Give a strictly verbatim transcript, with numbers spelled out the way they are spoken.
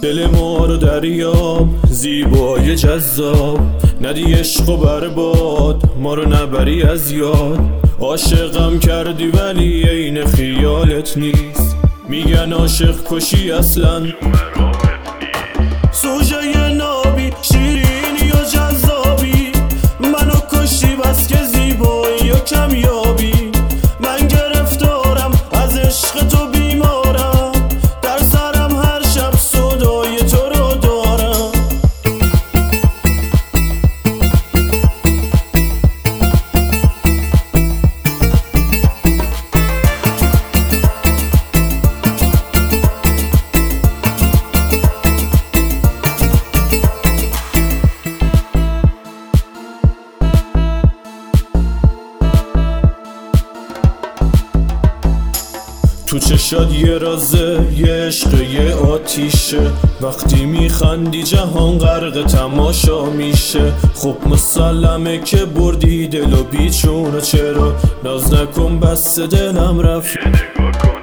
دل ما رو دریاب زیبای جذاب، ندی عشق و برباد ما رو نبری از یاد. عاشقم کردی ولی عین خیالت نیست، میگن عاشق کشی اصلا سوژه نابی، شیرینی و جذابی، منو کشی بس که زیبایی و کمیابی. من گرفتارم از عشق تو، بیمارم در سرم هر شب صدای تو رو دارم. تو چشات یه رازه، یه عشق، یه آتیشه، وقتی میخندی جهان غرق تماشا میشه. خب مسلمه که بردی دل و بیچونه، چرا ناز نکن بس دلم رفت.